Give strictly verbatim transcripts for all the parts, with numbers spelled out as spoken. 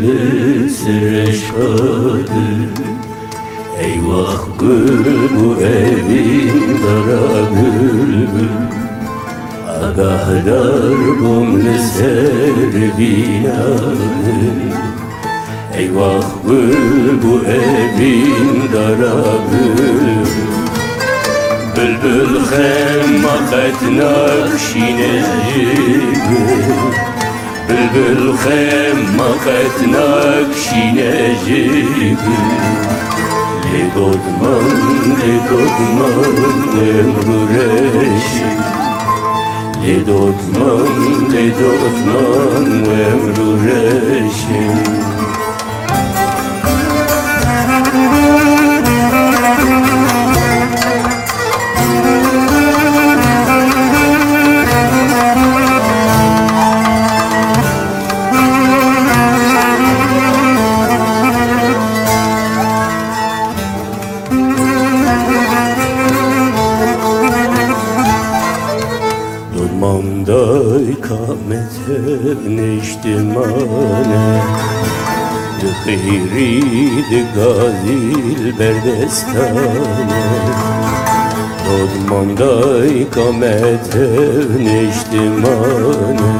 serreşkadır. Eyvah bülbül bu evin dara bülbül, agahdar bumle servinadır. Eyvah bülbül bu evin dara bülbül, bülbül hemmakat nakşine jibül, bülbül hemmakat nakşine jibül. Le dodman, le dodman, emru reşi, le dodman, le dodman, emru reşi. Dodmanday kamete neştimane, Dıkhirid gazil berdestane. Dodmanday kamete neştimane,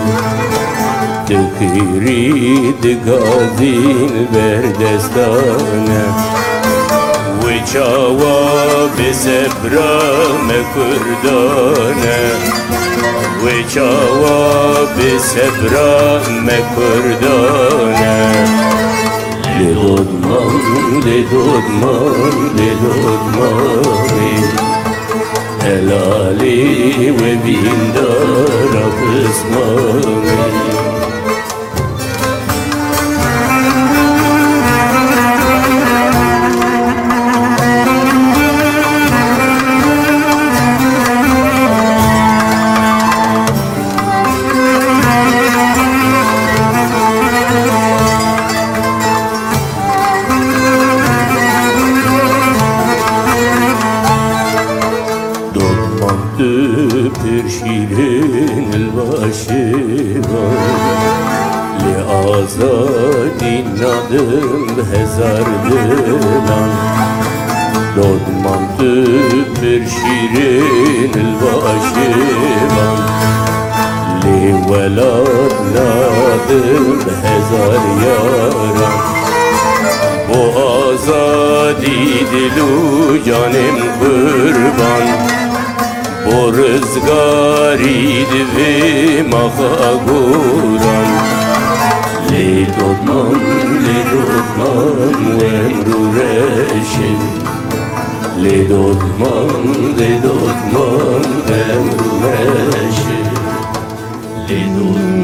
Dıkhirid gazil berdestane. Ve çava besebra mekurdane, ve çava besebra mekurdane. Le dodman, le dodman, le dodman, helali ve bindara kısmani. Bir şirin başı var, le azadin adım hezardılan. Dodman bir şirin başı var, le velad nadım hezar yaran. Bu azadi dilu canım kurban, bu rızgarîd ve mahaguran. Le dodman, le dodman, emru reşin, le dodman, le dodman, emru reşin, le dodman.